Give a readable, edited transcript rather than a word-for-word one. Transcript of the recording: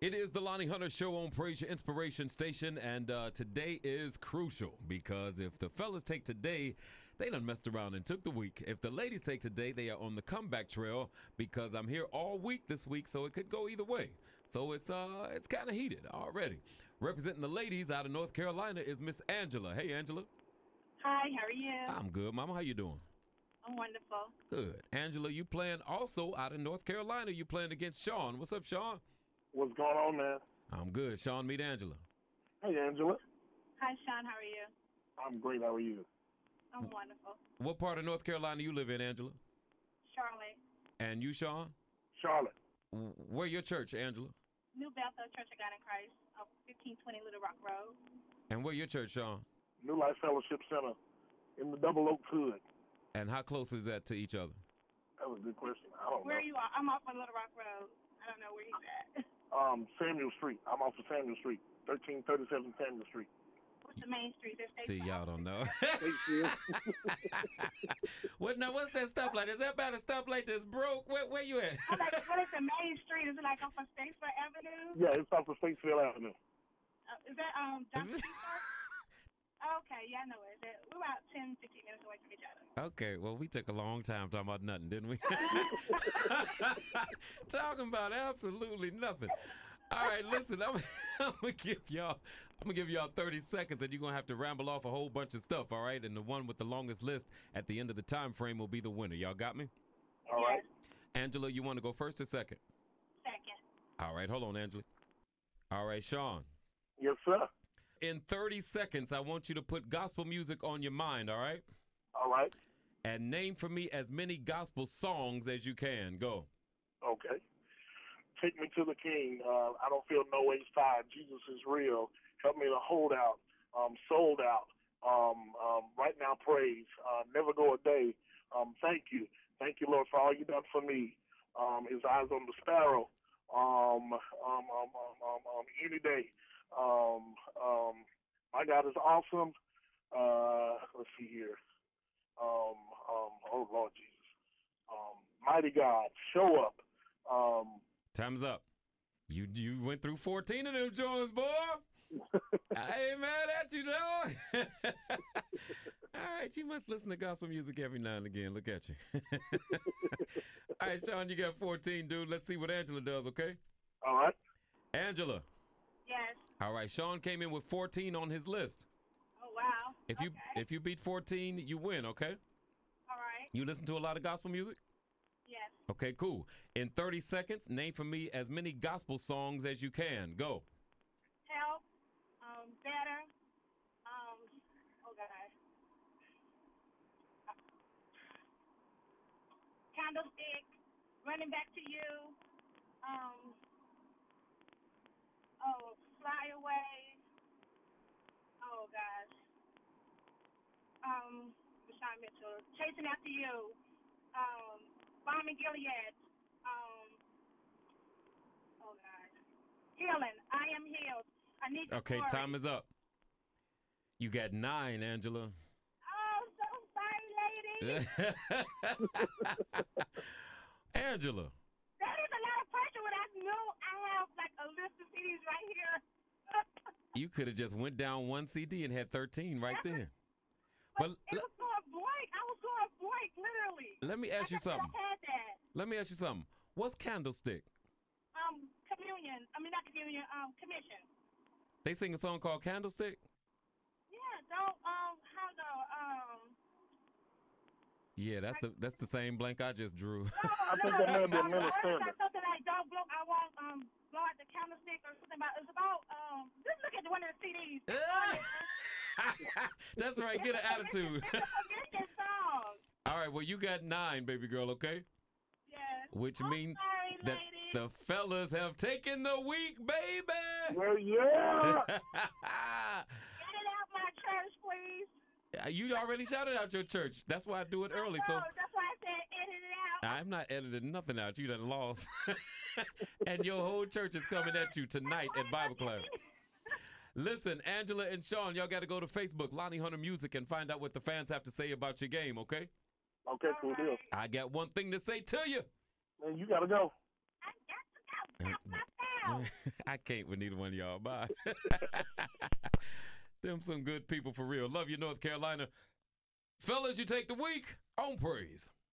It is the Lonnie Hunter Show on Praise Your Inspiration Station, and today is crucial because if the fellas take today, they done messed around and took the week. If the ladies take today, they are on the comeback trail because I'm here all week this week, so it could go either way. So it's kind of heated already. Representing the ladies out of North Carolina is Miss Angela. Hey, Angela. Hi, how are you? I'm good, Mama. How you doing? I'm wonderful. Good. Angela, you playing also out of North Carolina. You playing against Sean. What's up, Sean? What's going on, man? I'm good. Sean, meet Angela. Hey, Angela. Hi, Sean, how are you? I'm great. How are you? I'm wonderful. What part of North Carolina you live in, Angela? Charlotte. And you, Sean? Charlotte. Where your church, Angela? New Bethel Church of God in Christ, 1520 Little Rock Road. And where your church, Sean? New Life Fellowship Center in the Double Oak Hood. And how close is that to each other? That was a good question. I don't know. Where you are? I'm off on Little Rock Road. I don't know where he's at. Samuel Street. I'm off of Samuel Street, 1337 Samuel Street. What's the main street? There's See, y'all don't know. Statesville. Now, what's that stoplight? Is that about a stoplight that's broke? Where you at? I'm like, what is the main street? Is it like off of Statesville Avenue? Yeah, it's off of Statesville Avenue. Is that Johnson Street? Okay, yeah, I know it. We're about 10, 15 minutes away from each other. Okay, well, we took a long time talking about nothing, didn't we? Talking about absolutely nothing. All right, listen, I'm gonna give y'all 30 seconds, and you're gonna have to ramble off a whole bunch of stuff. All right, and the one with the longest list at the end of the time frame will be the winner. Y'all got me? All right. Angela, you want to go first or second? Second. All right, hold on, Angela. All right, Sean. Yes, sir. In 30 seconds, I want you to put gospel music on your mind. All right? All right. And name for me as many gospel songs as you can. Go. Okay. Take me to the King. I don't feel no ways tired. Jesus is real. Help me to hold out. Sold out. Right now, praise. Never go a day. Thank you. Thank you, Lord, for all you done for me. His eyes on the sparrow. Any day. My God is awesome. Let's see here. Oh Lord Jesus. Mighty God, show up. Time's up. You went through 14 of them joints, boy. I ain't mad at you, though. All right, you must listen to gospel music every now and again. Look at you. All right, Sean, you got 14, dude. Let's see what Angela does, okay? All right. Angela. Yes. All right, Sean came in with 14 on his list. Oh, wow. If you beat 14, you win, okay? All right. You listen to a lot of gospel music? Yes. Okay, cool. In 30 seconds, name for me as many gospel songs as you can. Go. Help. Better. Oh, God. Candlestick. Running Back to You. Fly Away. Oh, gosh. Rashawn Mitchell. Chasing After You. Bomb and Gilead. Oh, God. Healing. I Am Healed. I Need the Okay, Glory. time is up. You got 9, Angela. Oh, so sorry, lady. Angela. That is a lot of pressure when I know I have like a list of CDs right here. You could have just went down one CD and had 13 right there. But it was going blank. I was going blank, literally. Let me ask you something. I had that. Let me ask you something. What's Candlestick? Communion. I mean, not communion. Commission. They sing a song called Candlestick? Yeah. Don't. How go? Yeah, that's the same blank I just drew. I think that may have been Minnesota. Something like don't blow. I won't blow out the candlestick or something about. It's about. Just look at one of the CDs. That's right. Get an attitude. It's a convention song. All right. Well, you got 9, baby girl. Okay. Yes. Which means sorry, that lady. the fellas have taken the week, baby. Well, yeah. Get it out my church, please. You already shouted out your church. That's why I do it early. So That's why I said edit it out. I'm not editing nothing out. You done lost. And your whole church is coming at you tonight at Bible class. Listen, Angela and Sean, y'all got to go to Facebook, Lonnie Hunter Music, and find out what the fans have to say about your game, okay? Okay, cool deal. I got one thing to say to you. Man, you got to go. I got to go. out. I can't with neither one of y'all. Bye. Them some good people for real. Love you, North Carolina. Fellas, you take the week on Praise.